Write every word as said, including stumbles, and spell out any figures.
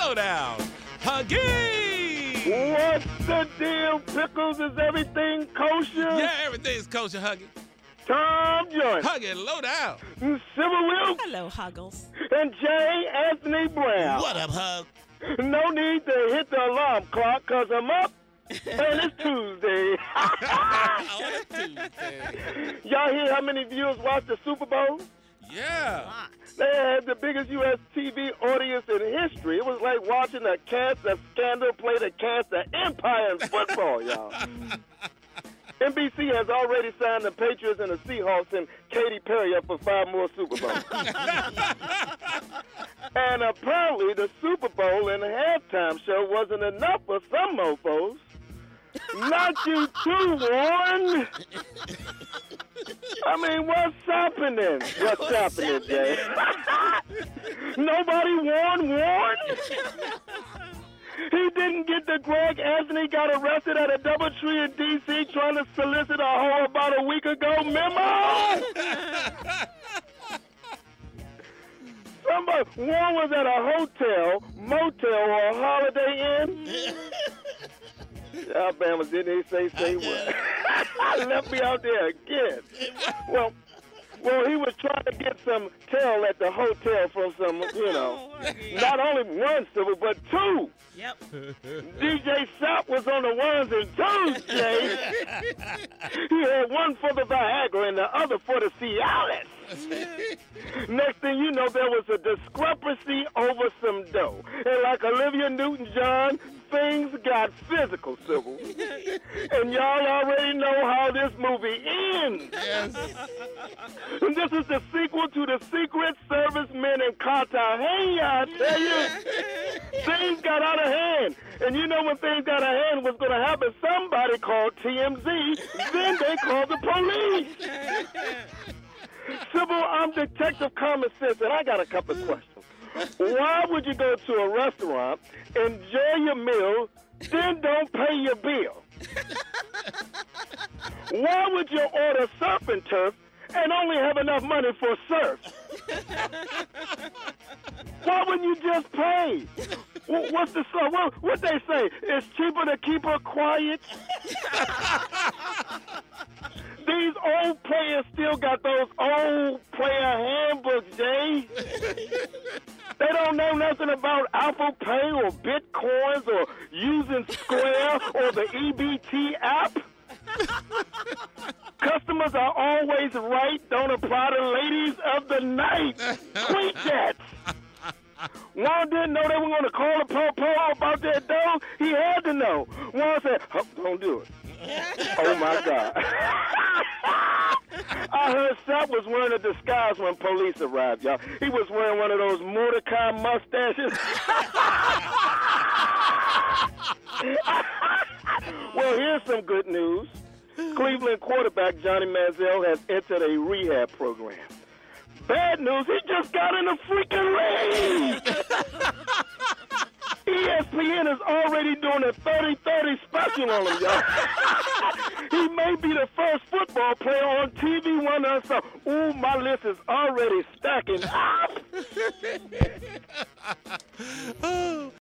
Lowdown. Huggy! What's the deal, Pickles? Is everything kosher? Yeah, everything's kosher, Huggy. Tom Joyce. Huggy, Lowdown. Civil Wilkes. Hello, Huggles. And J. Anthony Brown. What up, Hug? No need to hit the alarm clock, because I'm up. And it's Tuesday. On a Tuesday. Y'all hear how many viewers watched the Super Bowl? Yeah. They had the biggest U S T V audience in history. It was like watching a cancer scandal play the cancer empire in football, y'all. N B C has already signed the Patriots and the Seahawks and Katy Perry up for five more Super Bowls. And apparently the Super Bowl and the halftime show wasn't enough for some mofos. Not you too, Warren. I mean, what's happening? What's, what's happening, Jay? Nobody warned Warren? He didn't get the Greg Anthony got arrested at a DoubleTree in D C trying to solicit a hoe about a week ago memo? Somebody, Warren was at a hotel, motel, or a Holiday Inn. Alabama, didn't he say, say what? Left me out there again. Well, well, he was trying to get some tail at the hotel from some, you know, not only one civil, but two. Yep. D J Sap was on the ones and twos, Jay. He had one for the Viagra and the other for the Cialis. Next thing you know, there was a discrepancy over some dough. And like Olivia Newton-John, things got physical, civil. And y'all already know how this movie ends. Yes. And this is the sequel to The Secret Service Men in Cartagena, I tell you. Things got out of hand. And you know when things got out of hand, what's going to happen? Somebody called T M Z, then they called the police. Sybil, I'm Detective Common Sense, and I got a couple of questions. Why would you go to a restaurant, enjoy your meal, then don't pay your bill? Why would you order surf and turf and only have enough money for surf? Why wouldn't you just pay? What's the song? What, what they say? It's cheaper to keep her quiet. These old players still got those old player handbooks, Jay. They don't know nothing about Apple Pay or Bitcoins or using Square or the E B T app. Customers are always right. Don't apply to ladies of the night. Tweet that. Juan didn't know they were going to call the po-po about that dough. He had to know. Juan said, oh, don't do it. Oh, my God. I heard Sap was wearing a disguise when police arrived, y'all. He was wearing one of those Mordecai mustaches. Well, here's some good news. Cleveland quarterback Johnny Manziel has entered a rehab program. Bad news, he just got in a freaking ring. E S P N is already doing a thirty thirty special on him, y'all. He may be the first football player on T V one or something. Ooh, my list is already stacking up.